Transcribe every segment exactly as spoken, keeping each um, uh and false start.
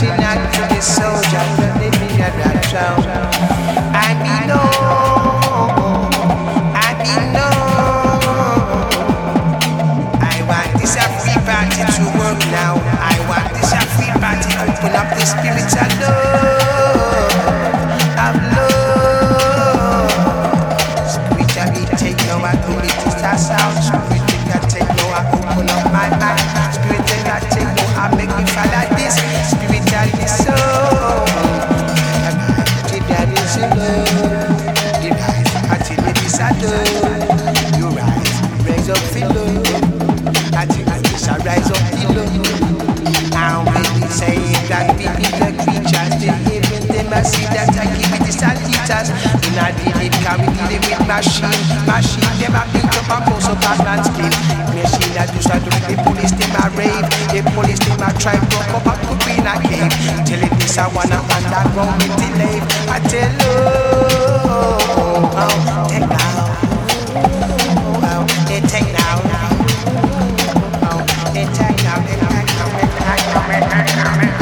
reaching out to the soldier, but they be a rat trout. I be know, I be know. I want this a free party to work now. I want this a free party to open up the spiritual door of love. Spiritually take no authority, that's how. Spiritually take no, I open up my mind. Spiritually take no, I make me fall like this. Spiritually so. That is in love. The rise, until it is a love. You rise, raise up below. Until it is a rise up below. Now when we say that we be the creatures, they even they must see that I give it the sanitas. In a did it, can we deal it with machine? Machine, them a beat up and close up and landscape. Machine that do so do the police, them a rave. The police, them a try to come up to be in a cave. Tell it this I wanna underground with the lave. I tell you, oh, oh, take now, oh, they take now, oh, they take now, they take now, they take now, they take now, they take now.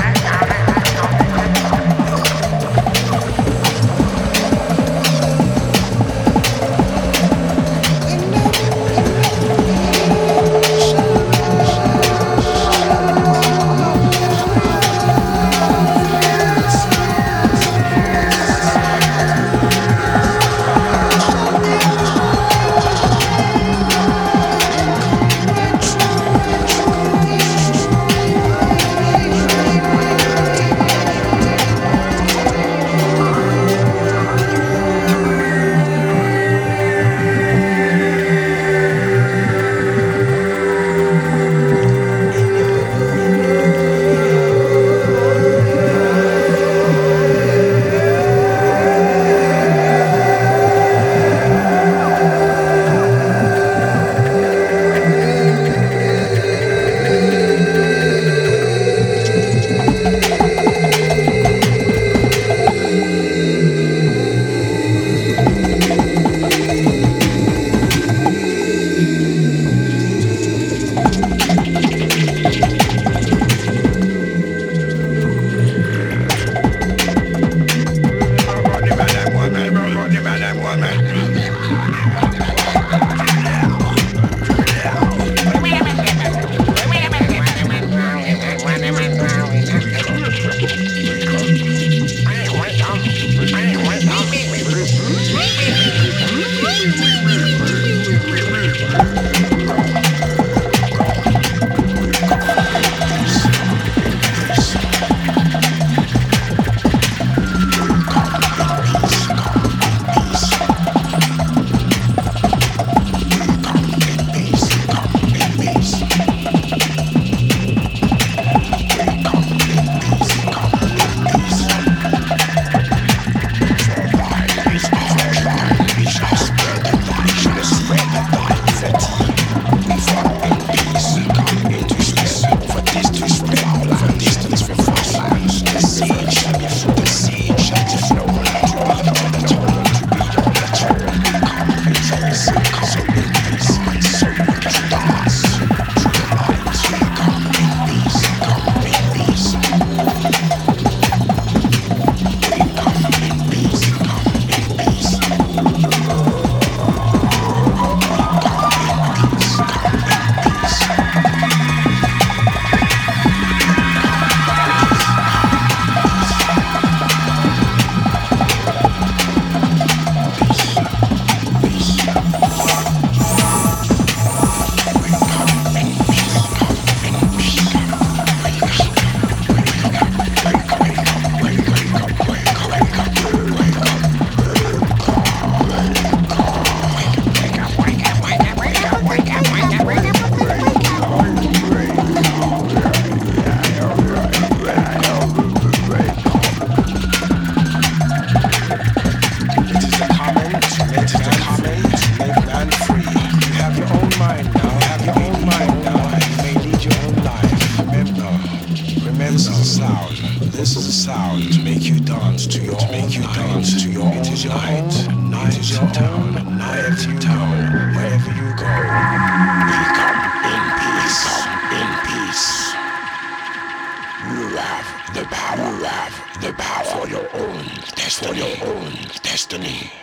This is a sound to make you dance to your to make you dance to your own night. Night is your town. Wherever you go, wherever you go, we come in peace. In peace. You have the power. destiny. For your own destiny.